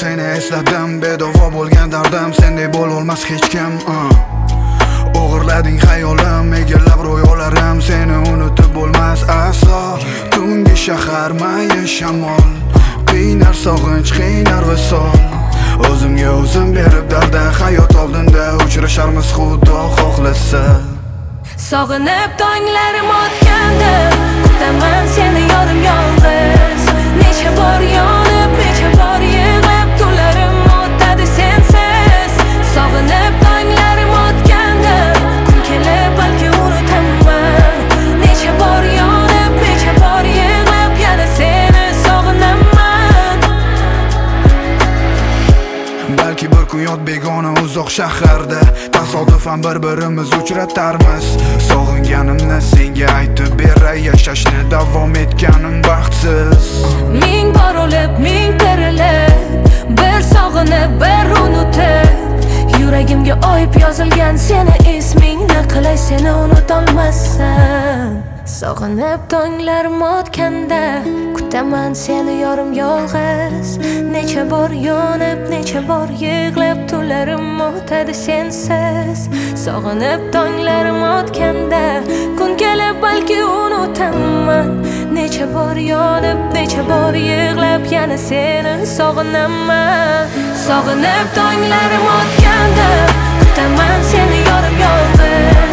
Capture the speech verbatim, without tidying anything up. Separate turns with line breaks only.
seni esladim, bedavo bo'lgan dardim sendek bo'lolmas hech kim. O'g'irlading xayolim, egallab ro'yolarim, seni unutib bo'lmas aslo. Tungi shahar mayin shamol, qiynar sog'inch, qiynar visol. O'zimga o'zim berib darda, hayot oldinda uchrasharmiz xudo xohlasa.
Sog'inib tonglarim o'tganda, kutaman seni yorim yolg'iz. Necha bor yonib, necha bor yig'lab, tunlarim o'tadi sensiz. Sog'inib tonglarim o'tganda, kun kelib balki unutaman. Necha bor yonib, necha bor yig'lab, yana seni sog'inaman.
Balki bir kun yot begona uzoq shaharda tasodifan bir-birimiz uchratarmiz. Sog'inganimni senga aytib beray, yashashni davom etganim baxtsiz.
Ming bor o'lib, ming tirilib, bir sog'inib, bir unutib, yuragimga oyib yozilgan seni ismingni qilay seni unutolmassan. Sog'inib tonglarim o'tganda, kutaman seni yorim yolg'iz. Necha bor yonib, necha bor yig'lab, tunlarim o'tadi sensiz. Sog'inib tonglarim o'tganda, kun kelib balki unutaman. Necha bor yonib, necha bor yig'lab, yana seni sog'inaman. Sog'inib tonglarim o'tganda, kutaman seni yorim yolg'iz.